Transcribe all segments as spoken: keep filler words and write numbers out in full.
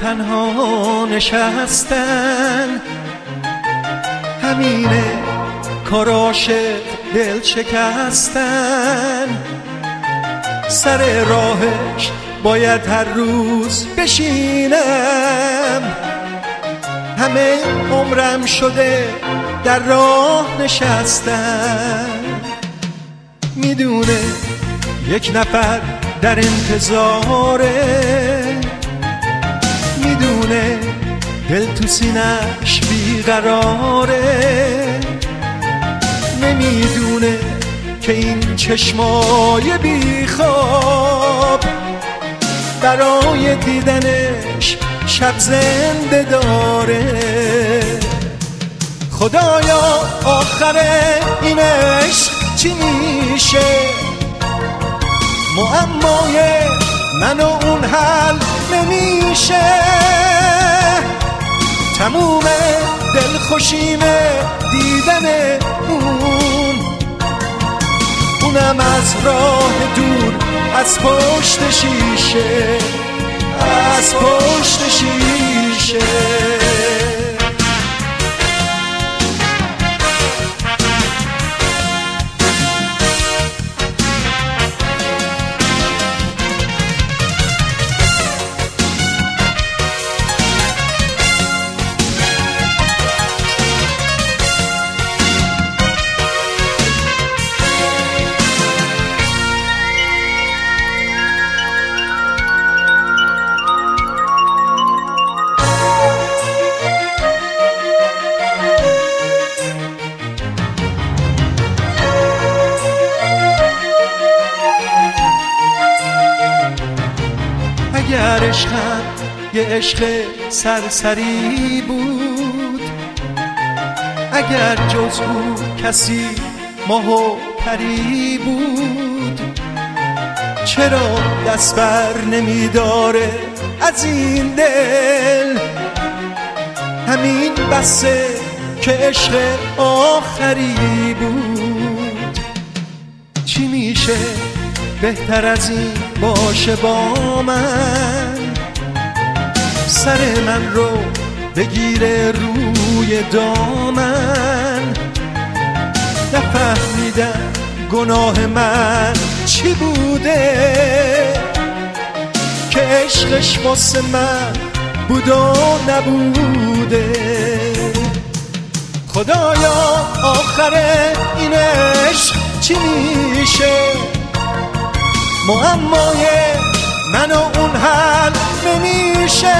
تنها نشستن، همینه کاراش دل شکستن. سر راهش باید هر روز بشینم، همه عمرم شده در راه نشستن. میدونه یک نفر در انتظاره، میدونه دل تو سینه‌اش بیقراره، نمیدونه که این چشمای بیخواب برای دیدنش شب زنده داره. خدایا آخر این عشق چی میشه؟ معمای من و اون حل نمیشه. تموم دلخوشیم دیدن اون، اونم از راه دور از پشت شیشه، از پشت شیشه. اگر عشقم یه عشق سرسری بود، اگر جز او کسی ماه و پری بود، چرا دست بر نمیداره از این دل؟ همین بسه که عشق آخری بود. چی میشه بهتر از این باشه با من؟ سر من رو بگیره روی دامن. نفهمیدم گناه من چی بوده که عشقش واسه من بود و نبوده. خدایا آخر این عشق چی میشه؟ معمای من و اون حل نمیشه.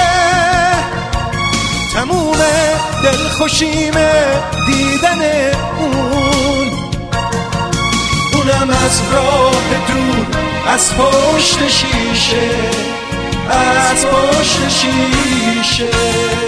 تموم دلخوشیم دیدن اون، اونم از راه دور از پشت شیشه، از پشت شیشه.